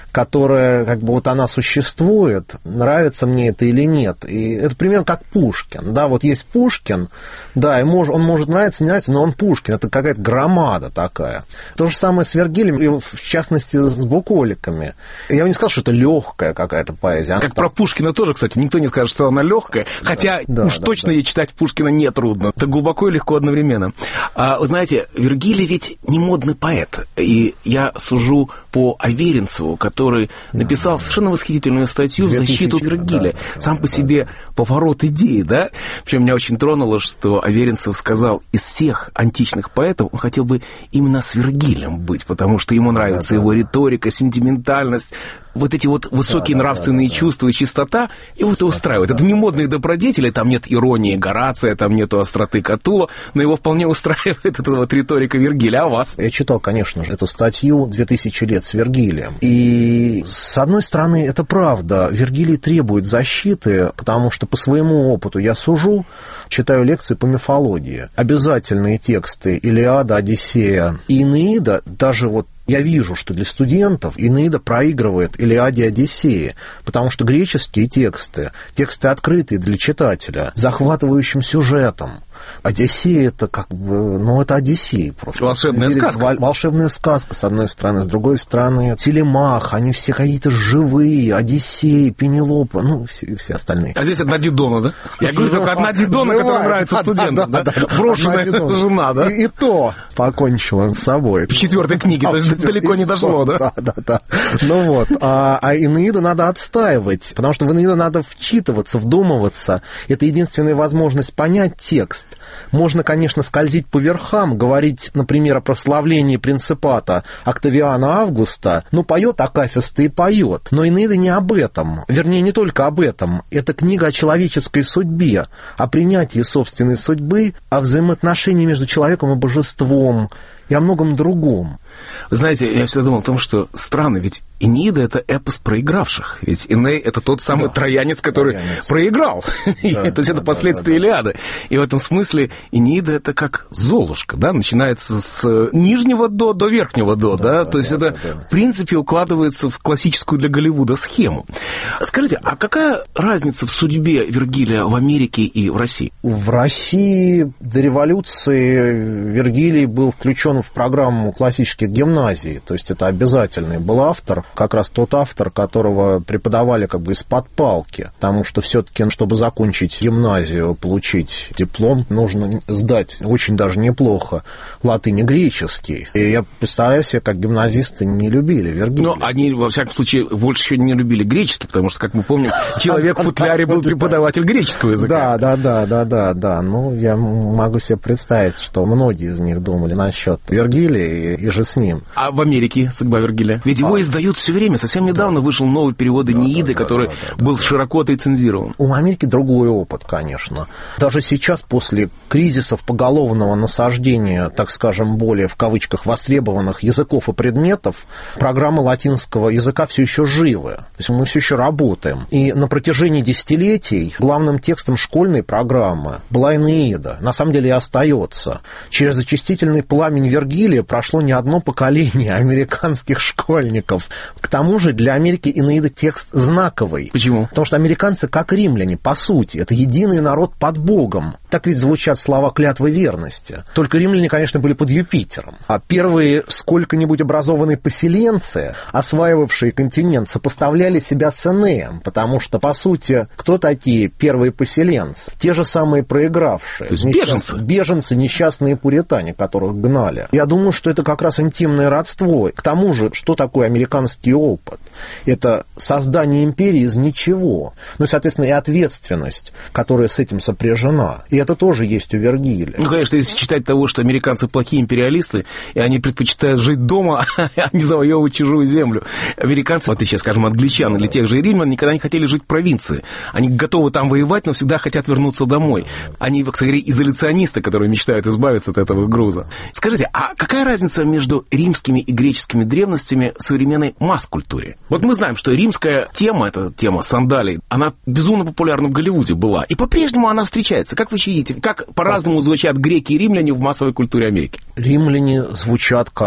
которая, как бы, вот она существует, нравится мне это или нет. И это примерно как Пушкин, да, вот есть Пушкин, да, и мож, он может нравиться, не нравиться, но он Пушкин, это какая-то громада такая. То же самое с Вергилием, и в частности с буколиками. Я бы не сказал, что это легкая какая-то поэзия. Как там... про Пушкина тоже, кстати, никто не скажет, что она легкая, да, хотя да, уж да, точно да. ей читать Пушкина нетрудно. Это глубоко и легко одновременно. А, вы знаете, Вергилий ведь не модный поэт, и я сужу по Аверинцеву, который написал да, совершенно восхитительную статью в защиту Вергилия. Да, Сам да, по себе да. поворот идеи, да? Причем меня очень тронуло, что Аверинцев сказал, из всех античных поэтов он хотел бы именно с Вергилием быть, потому что ему нравится да, его да, риторика, сентиментальность, вот эти вот высокие да, нравственные да, да, чувства и чистота, его это устраивает. Да, это не модные добродетели, там нет иронии Горация, там нету остроты Катула, но его вполне устраивает эта вот риторика Вергилия. А вас? Я читал, конечно же, эту статью «Две тысячи лет с Вергилием». И, с одной стороны, это правда. Вергилий требует защиты, потому что по своему опыту я сужу, читаю лекции по мифологии. Обязательные тексты Илиада, Одиссея и Энеида, даже вот я вижу, что для студентов Энеида проигрывает Илиаде и Одиссее, потому что греческие тексты, тексты открытые для читателя, с захватывающим сюжетом. Одиссея — это как бы, ну, это Одиссей просто. Волшебная сказка. Волшебная сказка, с одной стороны. С другой стороны, Телемах, они все какие-то живые, Одиссей, Пенелопа, ну, все, все остальные. А здесь одна Дидона, да? Я говорю, только одна Дидона, которая нравится студентам, да? Брошенная жена, да? И то покончила с собой. В четвертой книге, то есть далеко не дошло, да? Да, да, да. Ну вот, а Энеиду надо отстаивать, потому что в Энеиду надо вчитываться, вдумываться. Это единственная возможность понять текст. Можно, конечно, скользить по верхам, говорить, например, о прославлении принципата Октавиана Августа, но поет Акафист и поет. Но Энеида не об этом, вернее, не только об этом. Это книга о человеческой судьбе, о принятии собственной судьбы, о взаимоотношении между человеком и божеством и о многом другом. Вы знаете, я всегда думал о том, что странно, ведь Энеида — это эпос проигравших. Ведь Эней — это тот самый да. троянец, который троянец. проиграл. Да, То есть да, это последствия да, да, Илиады. Да. И в этом смысле Энеида — это как Золушка, да, начинается с нижнего до до верхнего до, да, да? да То есть да, это, да, да. в принципе, укладывается в классическую для Голливуда схему. Скажите, а какая разница в судьбе Вергилия в Америке и в России? В России до революции Вергилий был включен в программу классических гимназий, то есть это обязательный был автор, как раз тот автор, которого преподавали как бы из-под палки, потому что все-таки, чтобы закончить гимназию, получить диплом, нужно сдать очень даже неплохо латынь и греческий. И я представляю себе, как гимназисты не любили Вергилия. Но они, во всяком случае, больше еще не любили греческий, потому что, как мы помним, человек в футляре был преподаватель греческого языка. Да, да, да, да, да, да. Ну, я могу себе представить, что многие из них думали насчет Вергилия и же с ним. А в Америке судьба Вергилия? Ведь его а. издают все время. Совсем недавно да. вышел новый перевод Энеиды, да, да, который да, да, да, был да, широко рецензирован. У Америки другой опыт, конечно. Даже сейчас, после кризисов поголовного насаждения, так скажем, более в кавычках востребованных языков и предметов, программы латинского языка все еще живы. То есть мы все еще работаем. И на протяжении десятилетий главным текстом школьной программы была Энеида. На самом деле и остается. Через очистительный пламень Вергилия прошло не одно поколение американских школьников. К тому же для Америки Энеида текст знаковый. Почему? Потому что американцы, как римляне, по сути, это единый народ под Богом. Так ведь звучат слова клятвы верности. Только римляне, конечно, были под Юпитером. А первые сколько-нибудь образованные поселенцы, осваивавшие континент, сопоставляли себя с Энеем, потому что, по сути, кто такие первые поселенцы? Те же самые проигравшие. То есть беженцы? Беженцы, несчастные пуритане, которых гнали. Я думаю, что это как раз интимное родство. К тому же, что такое американский опыт? Это создание империи из ничего. Ну и, соответственно, и ответственность, которая с этим сопряжена. И это тоже есть у Вергилия. Ну, конечно, если считать того, что американцы плохие империалисты, и они предпочитают жить дома, а не завоевывать чужую землю. Американцы, в отличие, скажем, англичан или тех же римлян, никогда не хотели жить в провинции. Они готовы там воевать, но всегда хотят вернуться домой. Они, кстати, изоляционисты, которые мечтают избавиться от этого груза. Скажите, а какая разница между римскими и греческими древностями в современной масс-культуре? Вот мы знаем, что римская тема, эта тема сандалий, она безумно популярна в Голливуде была. И по-прежнему она встречается. Как вы считаете, как по-разному звучат греки и римляне в массовой культуре Америки? Римляне звучат как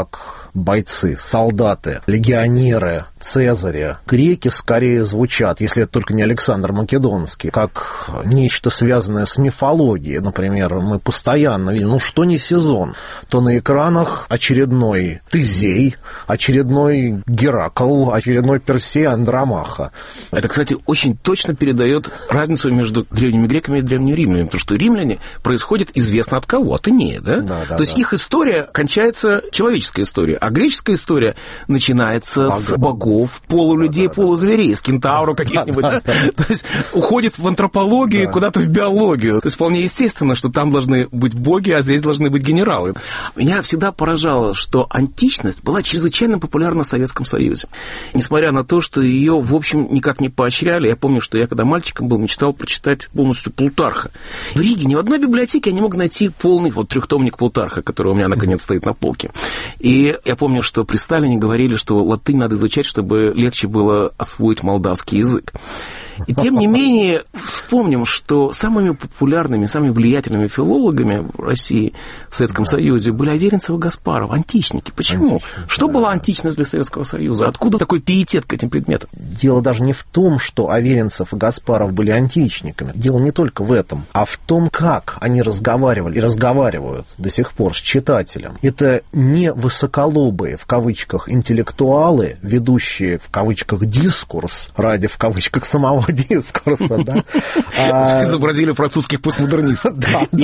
бойцы, солдаты, легионеры, цезари. Греки скорее звучат, если это только не Александр Македонский, как нечто связанное с мифологией. Например, мы постоянно видим, ну что не сезон, то на экранах очередной Тезей, очередной Геракл, очередной Персей, Андромаха. Это, кстати, очень точно передает разницу между древними греками и древними римлянами, потому что римляне происходят известно от кого, от Энея, да? Да, да, то есть да. их история кончается человеческая история, а греческая история начинается Богов. с богов, полулюдей, да, да, полузверей, с кентавров каких-нибудь, да, да? Да. То есть уходит в антропологию, да. куда-то в биологию. То есть вполне естественно, что там должны быть боги, а здесь должны быть генералы. Меня всегда поражало, что античность была чрезвычайно популярна в Советском Союзе. Несмотря на то, что ее, в общем, никак не поощряли. Я помню, что я, когда мальчиком был, мечтал прочитать полностью Плутарха. В Риге ни в одной библиотеке я не мог найти полный вот трехтомник Плутарха, который у меня, наконец, стоит на полке. И я помню, что при Сталине говорили, что латынь надо изучать, чтобы легче было освоить молдавский язык. И тем не менее, вспомним, что самыми популярными, самыми влиятельными филологами в России, в Советском да. Союзе, были Аверинцев и Гаспаров, античники. Почему? Античники, что да. была античность для Советского Союза? Откуда такой пиетет к этим предметам? Дело даже не в том, что Аверинцев и Гаспаров были античниками. Дело не только в этом, а в том, как они разговаривали и разговаривают до сих пор с читателем. Это не высоколобые, в кавычках, интеллектуалы, ведущие, в кавычках, дискурс, ради, в кавычках, самого дискурса, да. Изобразили французских постмодернистов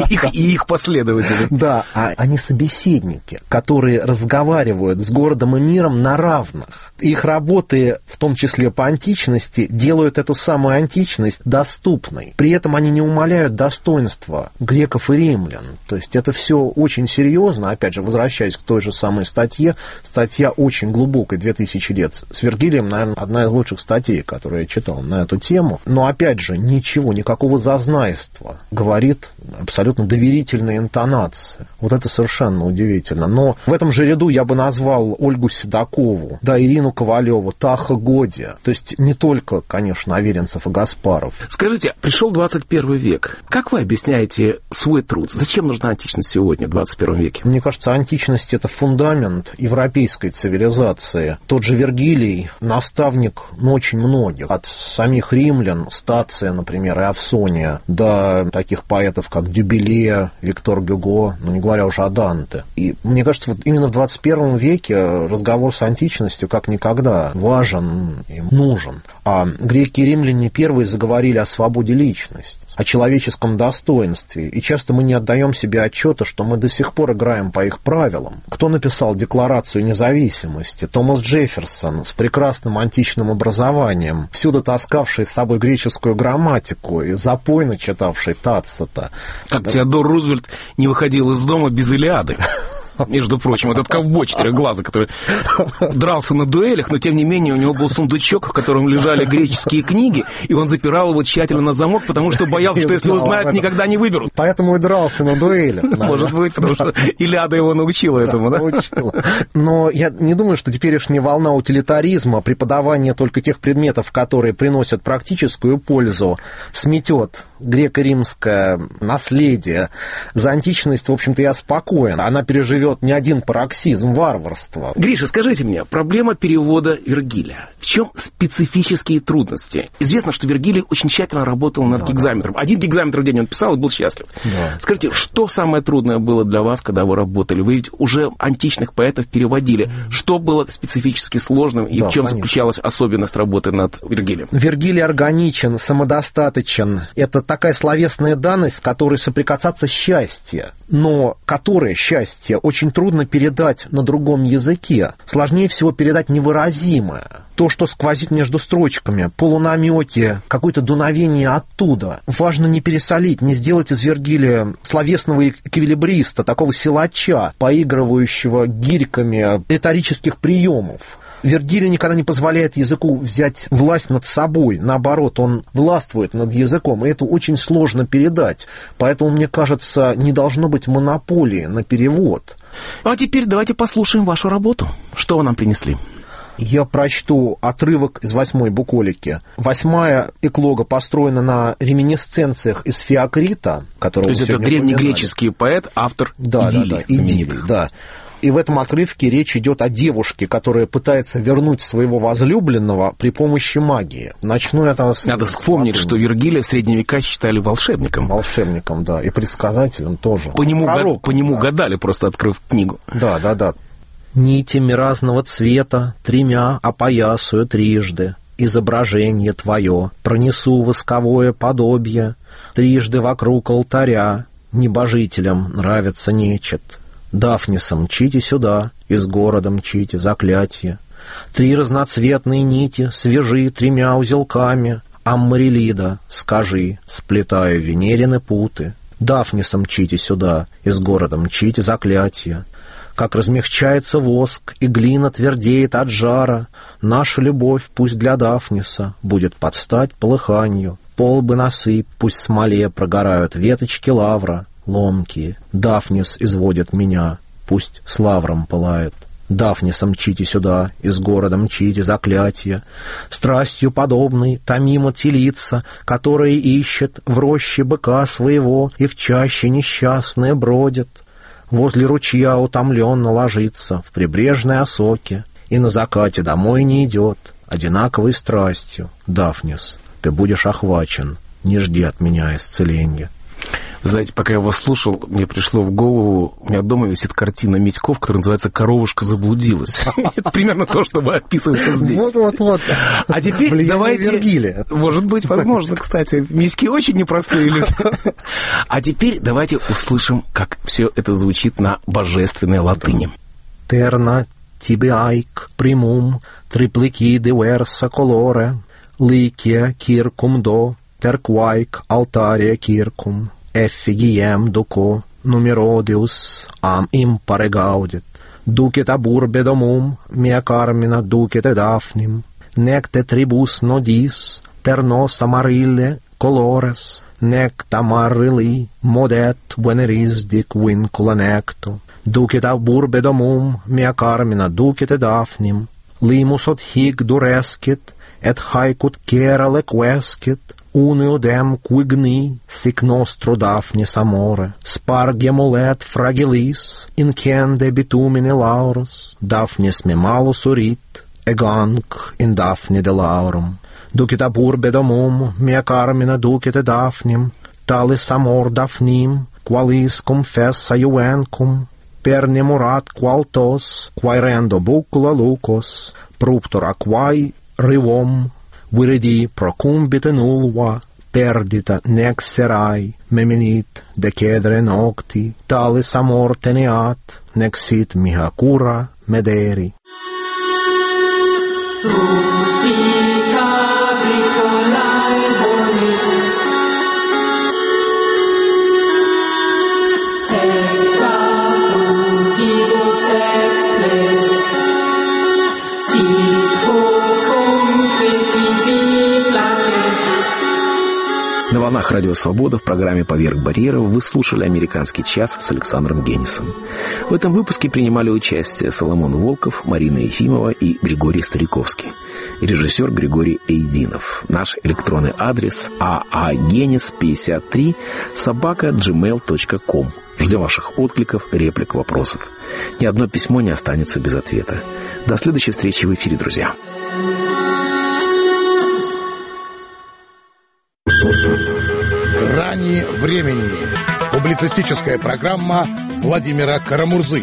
и их последователей. Да, а они собеседники, которые разговаривают с городом и миром на равных. Их работы, в том числе по античности, делают эту самую античность доступной. При этом они не умаляют достоинства греков и римлян. То есть это все очень серьезно. Опять же, возвращаясь к той же самой статье, статья очень глубокой, две тысячи лет. С Вергилием, наверное, одна из лучших статей, которую я читал на эту тему. Но, опять же, ничего, никакого зазнайства. Говорит абсолютно доверительная интонация. Вот это совершенно удивительно. Но в этом же ряду я бы назвал Ольгу Седокову, да, Ирину Ковалеву, Таха Годия. То есть не только, конечно, Аверинцев и Гаспаров. Скажите, пришел двадцать первый век. Как вы объясняете свой труд? Зачем нужна античность сегодня, в двадцать первом веке? Мне кажется, античность — это фундамент европейской цивилизации. Тот же Вергилий — наставник, ну, очень многих. От самих римлян, Стация, например, и Авсония, до таких поэтов, как Дюбеле, Виктор Гюго, ну, не говоря уже о Данте. И мне кажется, вот именно в двадцать первом веке разговор с античностью как никогда важен и нужен. А греки и римляне первые заговорили о свободе личности, о человеческом достоинстве. И часто мы не отдаем себе отчета, что мы до сих пор играем по их правилам. Кто написал Декларацию независимости? Томас Джефферсон с прекрасным античным образованием, всюду таскавший с собой греческую грамматику и запойно читавший Тацита. Как да. Теодор Рузвельт не выходил из дома без Илиады. Между прочим, этот ковбой четырехглазый, который дрался на дуэлях, но тем не менее у него был сундучок, в котором лежали греческие книги, и он запирал его тщательно на замок, потому что боялся, что если узнают, никогда не выберут. Поэтому и дрался на дуэлях. Может быть, потому что Илиада его научила этому, да? Но я не думаю, что теперешняя волна утилитаризма, преподавание только тех предметов, которые приносят практическую пользу, сметет греко-римское наследие. За античность, в общем-то, я спокоен. Она переживет не один пароксизм варварства. Гриша, скажите мне, проблема перевода Вергилия. В чем специфические трудности? Известно, что Вергилий очень тщательно работал над да, гигзаметром. Да. Один гигзаметр в день он писал и был счастлив. Да. Скажите, что самое трудное было для вас, когда вы работали? Вы ведь уже античных поэтов переводили. Что было специфически сложным и да, в чем конечно. заключалась особенность работы над Вергилием? Вергилий органичен, самодостаточен. Это такая словесная данность, с которой соприкасаться счастье, но которое счастье очень трудно передать на другом языке. Сложнее всего передать невыразимое. То, что сквозит между строчками, полунамеки, какое-то дуновение оттуда. Важно не пересолить, не сделать из Вергилия словесного эквилибриста, такого силача, поигрывающего гирьками риторических приемов. Вергилий никогда не позволяет языку взять власть над собой. Наоборот, он властвует над языком, и это очень сложно передать. Поэтому, мне кажется, не должно быть монополии на перевод. А теперь давайте послушаем вашу работу. Что вы нам принесли? Я прочту отрывок из восьмой буколики. Восьмая эклога построена на реминисценциях из Феокрита, которого То есть это древнегреческий поэт, автор да, идиллий да, да, идиллий, да. И в этом отрывке речь идет о девушке, которая пытается вернуть своего возлюбленного при помощи магии. Начну это с... Надо вспомнить, что Вергилия в средние века считали волшебником. Волшебником, да, и предсказателем тоже. По нему, Пророк, по нему да. гадали, просто открыв книгу. Да, да, да. Нитями разного цвета тремя опоясую трижды. Изображение твое пронесу восковое подобие. Трижды вокруг алтаря небожителям нравится нечет. Дафниса мчите сюда, из города мчите заклятие. Три разноцветные нити свяжи тремя узелками. Аммарилида, скажи, сплетаю венерины путы. Дафниса мчите сюда, из города мчите заклятие. Как размягчается воск, и глина твердеет от жара, наша любовь пусть для Дафниса будет под стать полыханью. Полбы насыпь, пусть смоле прогорают веточки лавра, ломкие. Дафнис изводит меня, пусть с лавром пылает. Дафниса мчите сюда, из города мчите заклятие. Страстью подобной томимо телица, которая ищет в роще быка своего и в чаще несчастная бродит. Возле ручья утомленно ложится в прибрежной осоке и на закате домой не идет, одинаковой страстью. Дафнис, ты будешь охвачен, не жди от меня исцеления. Знаете, пока я вас слушал, мне пришло в голову, у меня дома висит картина Митьков, которая называется «Коровушка заблудилась». Это примерно то, что описывается здесь. Вот-вот-вот. А теперь давайте... Может быть, возможно, кстати. Митьки очень непростые люди. А теперь давайте услышим, как все это звучит на божественной латыни. «Терна тибиайк примум триплики диверса колоре ликия киркум до терквайк алтария киркум effigiem duco numerodius am impare gaudet ducet ab urbe domum mea carmina ducet ed afnim nec te tribus nodis ter nos amarille colores nec tamarili modet veneris dic vincula necto ducet ab urbe domum mea carmina ducet ed afnim limus od hic durescit et haecut cera lequescit unio dem quigni sic nostro Daphnis amore spargem olet fragilis incende bitumine laurus Daphnis me malus urit eganc in Daphne de laurum ducet ab urbe domum mea carmina ducet ed Daphnim talis amor Daphnim qualis confessa iuvencum per nemurat qualtos quae rendo bucula lucos pruptor aquae rivom viridi procumbit in ulva, perdita nec serai, meminit decedere nocti, talis amor teneat, nec sit miha cura mederi. На волнах Радио Свобода в программе «Поверх барьеров» вы слушали «Американский час» с Александром Генисом. В этом выпуске принимали участие Соломон Волков, Марина Ефимова и Григорий Стариковский. Режиссер Григорий Эйдинов. Наш электронный адрес аагенис пятьдесят три собака джи мейл точка ком. Ждем ваших откликов, реплик, вопросов. Ни одно письмо не останется без ответа. До следующей встречи в эфире, друзья. «Грани времени». Публицистическая программа Владимира Карамурзы.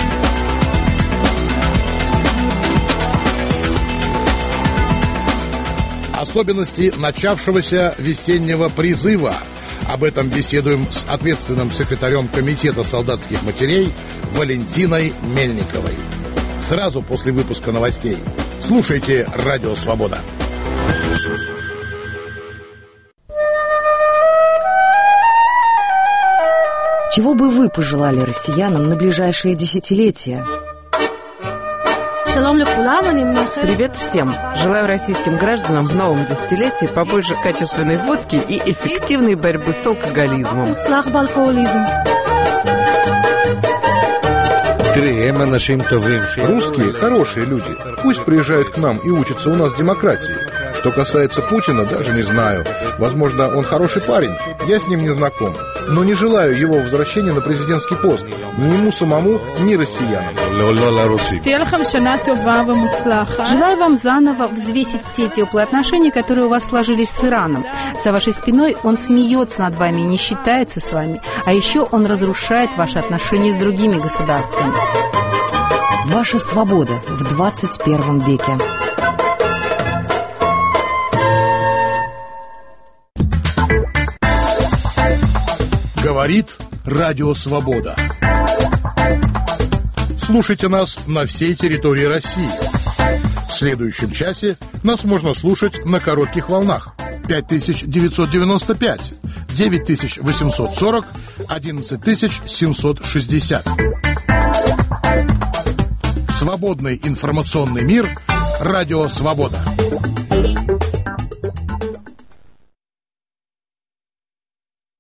Особенности начавшегося весеннего призыва. Об этом беседуем с ответственным секретарем Комитета солдатских матерей Валентиной Мельниковой. Сразу после выпуска новостей. Слушайте «Радио Свобода». Чего бы вы пожелали россиянам на ближайшие десятилетия? Привет всем! Желаю российским гражданам в новом десятилетии побольше качественной водки и эффективной борьбы с алкоголизмом. Русские – хорошие люди. Пусть приезжают к нам и учатся у нас демократии. Что касается Путина, даже не знаю. Возможно, он хороший парень, я с ним не знаком. Но не желаю его возвращения на президентский пост. Ни ему самому, ни россиянам. Желаю вам заново взвесить те теплые отношения, которые у вас сложились с Ираном. За вашей спиной он смеется над вами и не считается с вами. А еще он разрушает ваши отношения с другими государствами. Ваша свобода в двадцать первом веке. Говорит Радио Свобода. Слушайте нас на всей территории России. В следующем часе нас можно слушать на коротких волнах. пять тысяч девятьсот девяносто пять, девять тысяч восемьсот сорок, одиннадцать тысяч семьсот шестьдесят. Свободный информационный мир. Радио Свобода.